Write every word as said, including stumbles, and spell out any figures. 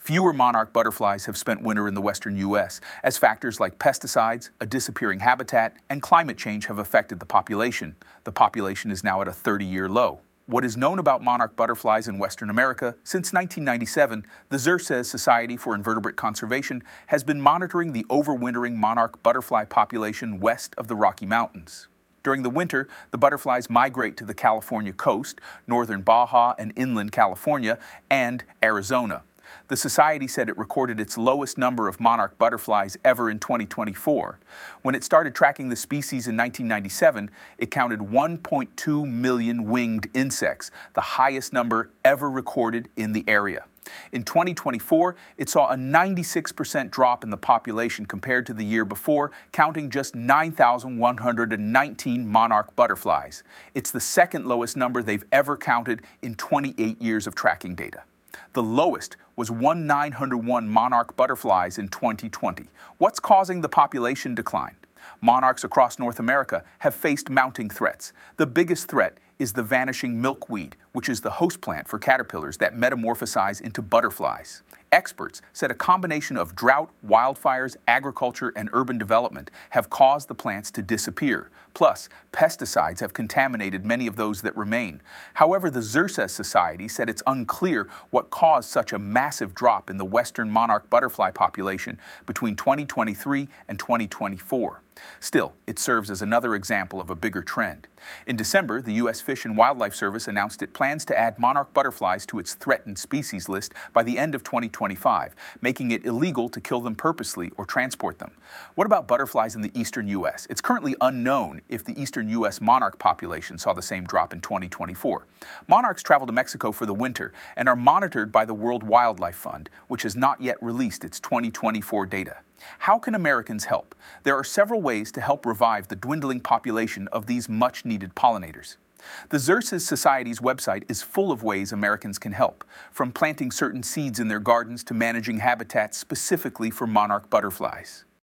Fewer monarch butterflies have spent winter in the western U S as factors like pesticides, a disappearing habitat, and climate change have affected the population. The population is now at a thirty-year low. What is known about monarch butterflies in Western America? Since nineteen ninety-seven, the Xerces Society for Invertebrate Conservation has been monitoring the overwintering monarch butterfly population west of the Rocky Mountains. During the winter, the butterflies migrate to the California coast, northern Baja and inland California, and Arizona. The Society said it recorded its lowest number of monarch butterflies ever in twenty twenty-four. When it started tracking the species in nineteen ninety-seven, it counted one point two million winged insects, the highest number ever recorded in the area. In twenty twenty-four, it saw a ninety-six percent drop in the population compared to the year before, counting just nine thousand one hundred nineteen monarch butterflies. It's the second lowest number they've ever counted in twenty-eight years of tracking data. The lowest was one thousand nine hundred one monarch butterflies in twenty twenty. What's causing the population decline? Monarchs across North America have faced mounting threats. The biggest threat is the vanishing milkweed, which is the host plant for caterpillars that metamorphosize into butterflies. Experts said a combination of drought, wildfires, agriculture, and urban development have caused the plants to disappear. Plus, pesticides have contaminated many of those that remain. However, the Xerces Society said it's unclear what caused such a massive drop in the western monarch butterfly population between twenty twenty-three and twenty twenty-four. Still, it serves as another example of a bigger trend. In December, the U S Fish and Wildlife Service announced it plans to add monarch butterflies to its threatened species list by the end of twenty twenty-five, making it illegal to kill them purposely or transport them. What about butterflies in the eastern U S? It's currently unknown if the eastern U S monarch population saw the same drop in twenty twenty-four. Monarchs travel to Mexico for the winter and are monitored by the World Wildlife Fund, which has not yet released its twenty twenty-four data. How can Americans help? There are several ways to help revive the dwindling population of these much-needed pollinators. The Xerces Society's website is full of ways Americans can help, from planting certain seeds in their gardens to managing habitats specifically for monarch butterflies.